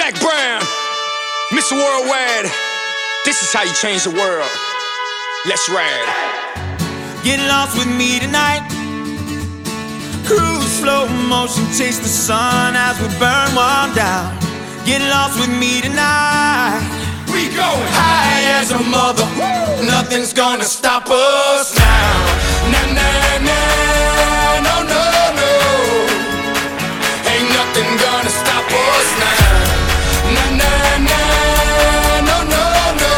Black Brown, Mr. Worldwide. This is how you change the world. Let's ride. Get lost with me tonight. Cruise slow motion, chase the sun as we burn one down. Get lost with me tonight. We going high as a mother. Nothing's gonna stop us now. Nah, nah, nah, no, no, no. Ain't nothing gonna stop us now. Nah, nah, nah, no, no, no.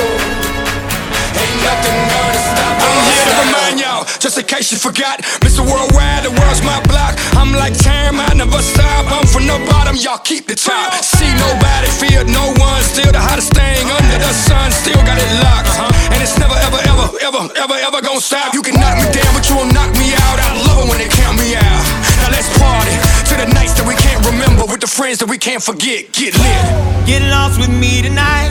Ain't nothing gonna stop us now. I'm here to remind y'all, just in case you forgot, Mr. Worldwide, the world's my block. I'm like time, I never stop. I'm from the bottom, y'all keep the top. See nobody, fear no one. Still the hottest thing under the sun. Still got it locked, and it's never, ever, ever, ever, ever, ever gonna stop. You can knock me down, but you won't knock me out. I love it when they count me out. Now let's party to the nights that we can't remember, with the friends that we can't forget. Get lit. Get lost with me tonight.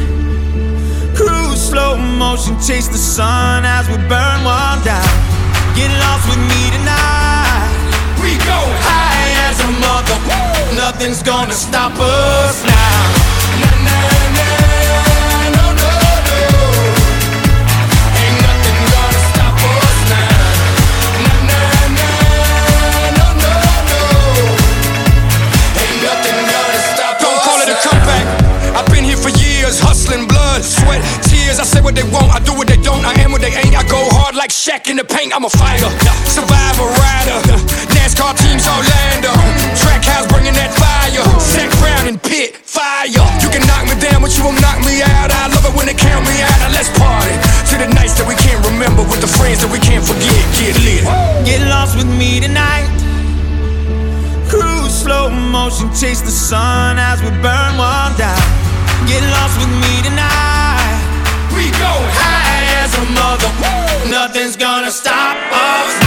Cruise slow motion, chase the sun as we burn one down. Get lost with me tonight. We go high as a mother. Nothing's gonna stop us now. Nah, nah, nah, no, no, no. Ain't nothing gonna stop us now. Nah, nah, nah, no, no, no. Ain't nothing gonna stop us. Don't call it a comeback. I've been here for years, hustling blood, sweat, tears. I say what they want, I do what they don't. I am what they ain't. I go hard like Shaq in the paint. I'm a fighter, survivor, rider. NASCAR teams Orlando, track house bringing that fire. Zach Brown and Pitt, fire. You can knock me down, but you won't knock me out. I love it when they count me out. Now let's party to the nights that we can't remember, with the friends that we can't forget. Get lit. Get lost with me tonight. Cruise slow motion, chase the sun as we burn one down. Get lost with me tonight. We go high as a mother. Nothing's gonna stop us.